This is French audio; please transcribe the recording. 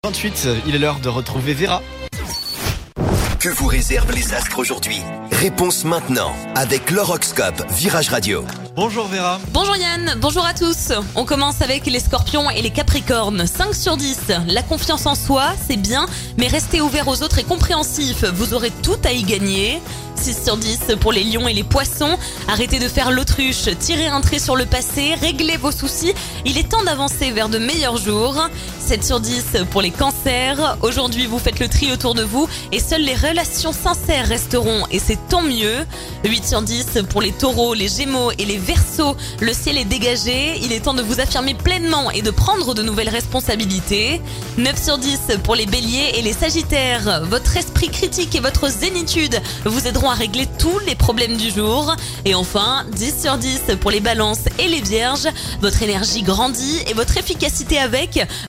28, il est l'heure de retrouver Vera. Que vous réservent les astres aujourd'hui? Réponse maintenant avec l'horoscope Virage Radio. Bonjour Vera. Bonjour Yann, bonjour à tous. On commence avec les scorpions et les capricornes. 5 sur 10. La confiance en soi, c'est bien, mais restez ouvert aux autres et compréhensif. Vous aurez tout à y gagner. 6 sur 10 pour les lions et les poissons. Arrêtez de faire l'autruche, tirez un trait sur le passé, réglez vos soucis. Il est temps d'avancer vers de meilleurs jours. 7 sur 10 pour les cancers. Aujourd'hui, vous faites le tri autour de vous et seules les relations sincères resteront et c'est tant mieux. 8 sur 10 pour les taureaux, les gémeaux et les verseaux. Le ciel est dégagé. Il est temps de vous affirmer pleinement et de prendre de nouvelles responsabilités. 9 sur 10 pour les béliers et les sagittaires. Votre esprit critique et votre zénitude vous aideront à régler tous les problèmes du jour. Et enfin, 10 sur 10 pour les balances et les vierges. Votre énergie grandit et votre efficacité avec.